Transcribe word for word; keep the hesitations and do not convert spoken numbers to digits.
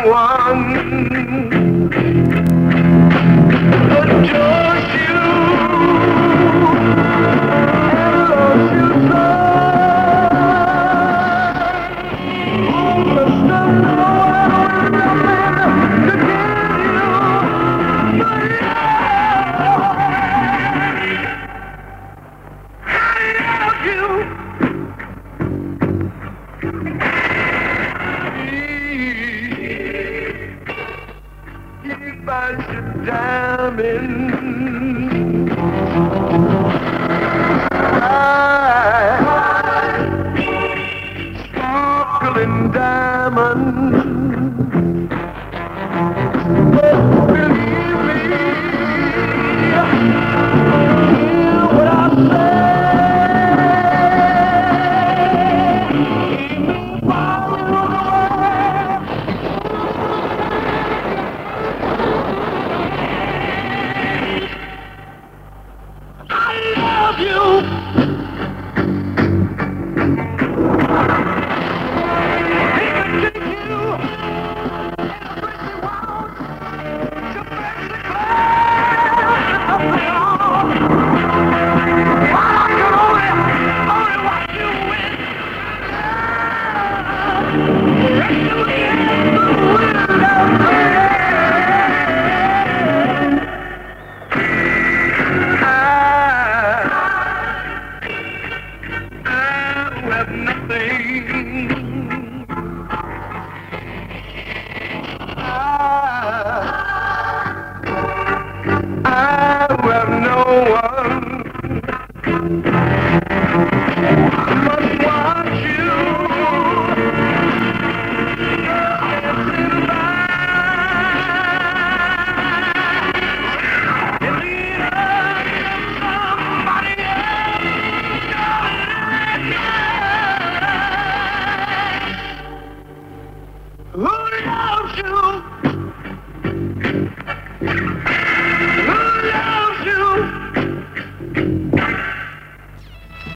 one adores you and loves you so. Oh, but still no one to give you but love. I love you. If I should diamond, sparkling diamond, but believe me, hear what I say. Ain't nobody in the world I love you. He can take you anyplace he wants. To fancy class up and on. While I can only, only watch you win. Let you get the wind out there. I have nothing